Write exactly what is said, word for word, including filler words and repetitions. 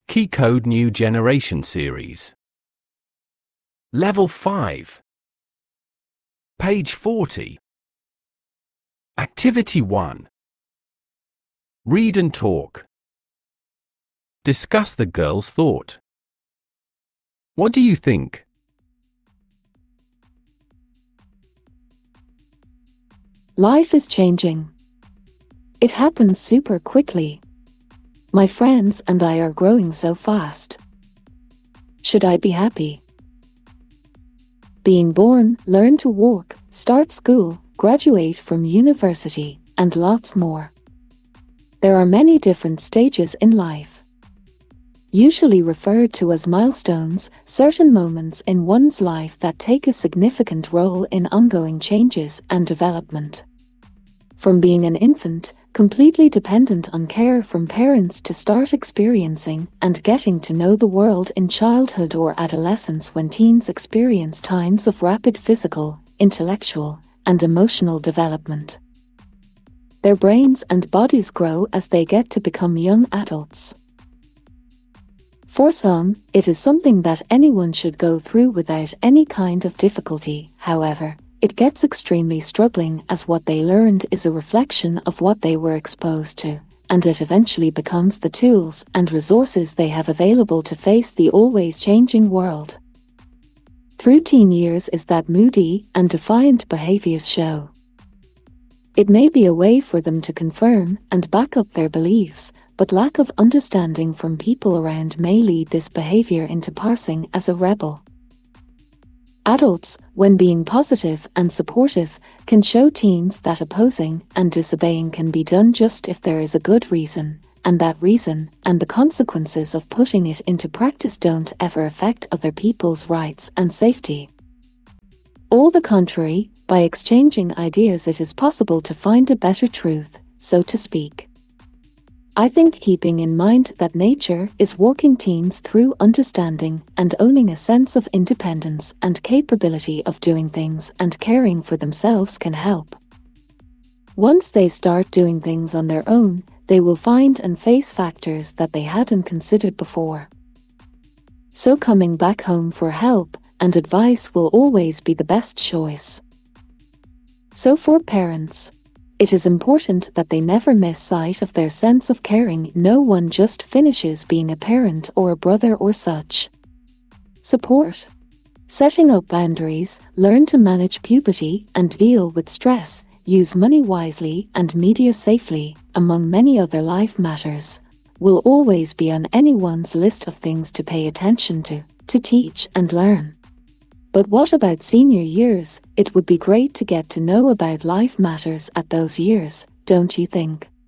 Key Code New Generation Series. Level five. Page forty. Activity one. Read and talk. Discuss the girl's thought. What do you think? Life is changing. It happens super quickly. My friends and I are growing so fast. Should I be happy? Being born, learn to walk, start school, graduate from university, and lots more. There are many different stages in life. Usually referred to as milestones, certain moments in one's life that take a significant role in ongoing changes and development. From being an infant, completely dependent on care from parents, to start experiencing and getting to know the world in childhood or adolescence, when teens experience times of rapid physical, intellectual, and emotional development. Their brains and bodies grow as they get to become young adults. For some, it is something that anyone should go through without any kind of difficulty. However, it gets extremely struggling, as what they learned is a reflection of what they were exposed to, and it eventually becomes the tools and resources they have available to face the always changing world. Through teen years is that moody and defiant behaviors show. It may be a way for them to confirm and back up their beliefs, but lack of understanding from people around may lead this behavior into parsing as a rebel. Adults, when being positive and supportive, can show teens that opposing and disobeying can be done just if there is a good reason, and that reason and the consequences of putting it into practice don't ever affect other people's rights and safety. All the contrary, by exchanging ideas it is possible to find a better truth, so to speak. I think keeping in mind that nature is walking teens through understanding and owning a sense of independence and capability of doing things and caring for themselves can help. Once they start doing things on their own, they will find and face factors that they hadn't considered before. So coming back home for help and advice will always be the best choice. So for parents, it is important that they never miss sight of their sense of caring. No one just finishes being a parent or a brother or such. Support. Setting up boundaries, learn to manage puberty and deal with stress, use money wisely and media safely, among many other life matters, will always be on anyone's list of things to pay attention to, to teach and learn. But what about senior years? It would be great to get to know about life matters at those years, don't you think?